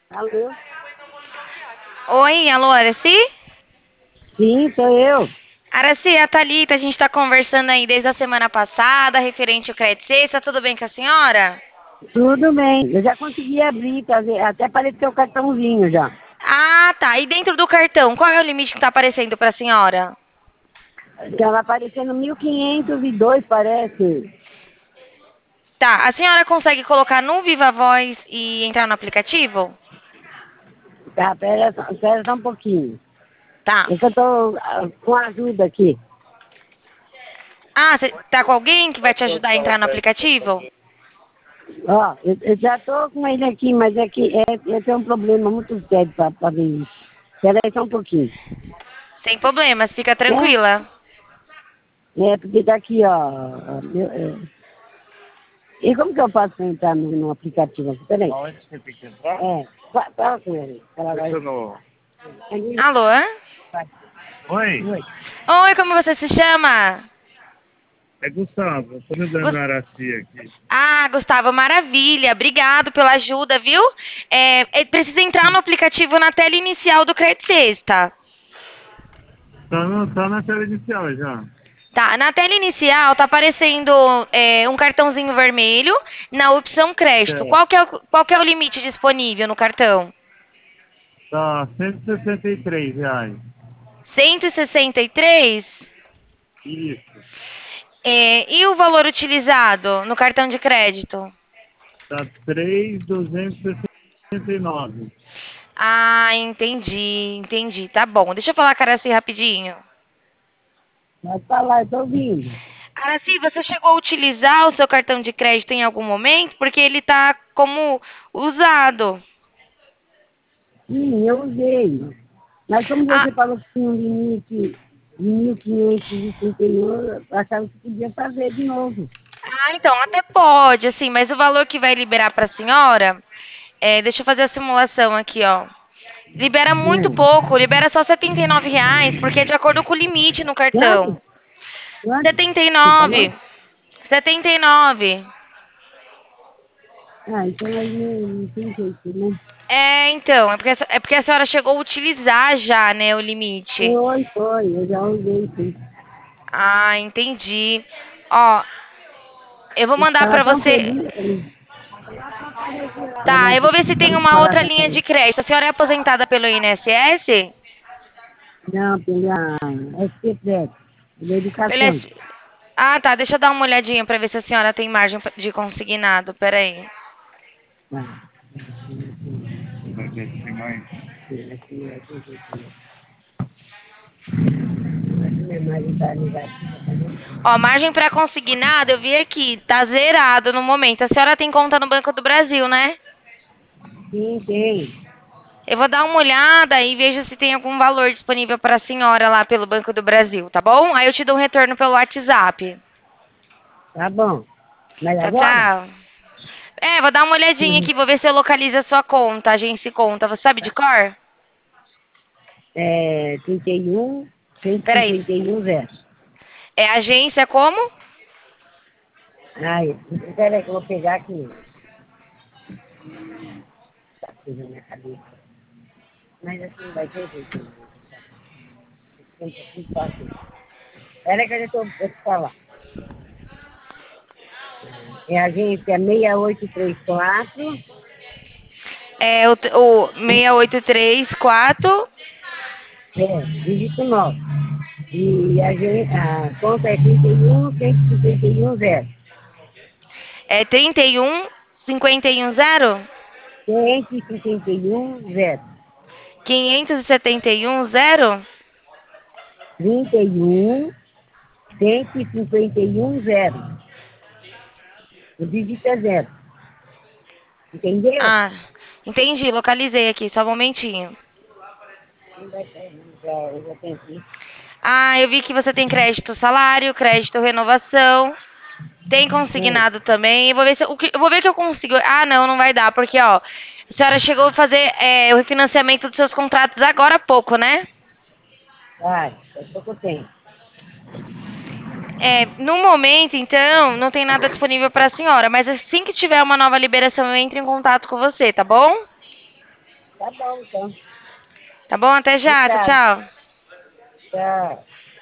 Alô? Oi, alô, Araci? Sim, sou eu. Araci, é a Thalita, a gente está conversando aí desde a semana passada, referente ao Crédito Sexta, tudo bem com a senhora? Tudo bem. Eu já consegui abrir, até apareceu o cartãozinho já. Ah, tá. E dentro do cartão, qual é o limite que está aparecendo para a senhora? Estava aparecendo 1502, parece. Tá, a senhora consegue colocar no Viva Voz e entrar no aplicativo? Tá, pera só um pouquinho. Tá. É que eu tô com ajuda aqui. Ah, você tá com alguém que vai te ajudar a entrar no aplicativo? Ó, eu já tô com ele aqui, mas é que eu tenho um problema muito sério para ver isso. Espera aí só um pouquinho. Sem problemas, fica É, tranquila. porque tá aqui, ó. E como que eu faço para entrar no aplicativo aqui? Peraí. Aonde você tem que entrar? Fala com ele. Ela vai. Deixa no... Alô? Oi, Oi. Oi, como você se chama? é Gustavo. Eu tô me dando Gus- na Aracia aqui. Ah, Gustavo, maravilha. Obrigado pela ajuda, viu? Precisa entrar no aplicativo na tela inicial do Crédito Sexta. Tá na tela inicial já. Tá, na tela inicial tá aparecendo um cartãozinho vermelho na opção crédito. Certo. Qual que é o limite disponível no cartão? Tá R$ 163. 163. Isso. E o valor utilizado no cartão de crédito? Tá 3.269. Ah, entendi. Tá bom. Deixa eu falar, cara, assim rapidinho. Pode falar, eu tô ouvindo. Araci, você chegou a utilizar o seu cartão de crédito em algum momento? Porque ele tá como usado. Sim, eu usei. Mas como Ah, você falou que tinha um limite de 1531, eu achava que podia fazer de novo. então, até pode, assim, mas o valor que vai liberar para a senhora, deixa eu fazer a simulação aqui, ó. Libera muito Né? pouco, libera só R$ 79, porque é de acordo com o limite no Quanto? cartão. Quanto? Setenta e Você falou? nove, 79. Ah, então aí não tem jeito, né? Então, é porque a senhora chegou a utilizar já, né, o limite. Foi, eu já usei, sim. Ah, entendi. Ó, eu vou mandar Estava pra tão você. feliz, Tá, eu vou ver se tem vamos uma falar outra com a linha Thaís. de crédito. A senhora é aposentada pelo INSS? Não, pela SPPET, pela Pelo educação. S- Ah, tá. Deixa eu dar uma olhadinha pra ver se a senhora tem margem de consignado. Peraí. Tá. Vai ver se tem mais. Aqui é mais está negativa também. Ó, margem pra consignado, eu vi aqui. Tá zerado no momento. A senhora tem conta no Banco do Brasil, né? Sim, tem. Eu vou dar uma olhada e vejo se tem algum valor disponível para a senhora lá pelo Banco do Brasil, tá bom? Aí eu te dou um retorno pelo WhatsApp. Tá bom. Mas Tchau, agora? tchau. Vou dar uma olhadinha aqui, vou ver se eu localizo a sua conta, agência e conta. Você sabe de cor? 31, Peraí. 151, 0. É agência como? Ai, peraí que eu vou pegar aqui. Tá aqui na minha cabeça. Mas assim vai ter jeito. Peraí que eu já estou vou te falar. É a agência 6834, É o 6834. dígito 9. E a conta é 31, 151, 0. É 31 51 0. 151, 0. 571 0. 31, 151, 0. O dígito é 0. Entendeu? Ah, entendi, localizei aqui, só um momentinho. Eu já pensei. Ah, eu vi que você tem crédito salário, crédito renovação, tem consignado também. Eu vou ver que eu consigo. Ah, não, não vai dar, porque ó, a senhora chegou a fazer o refinanciamento dos seus contratos agora há pouco, né? Vai, é pouco tempo. No momento, então, não tem nada disponível para a senhora, mas assim que tiver uma nova liberação, eu entro em contato com você, tá bom? Tá bom, então. Tá bom? Até já. Tchau, Obrigada. tchau. Tchau.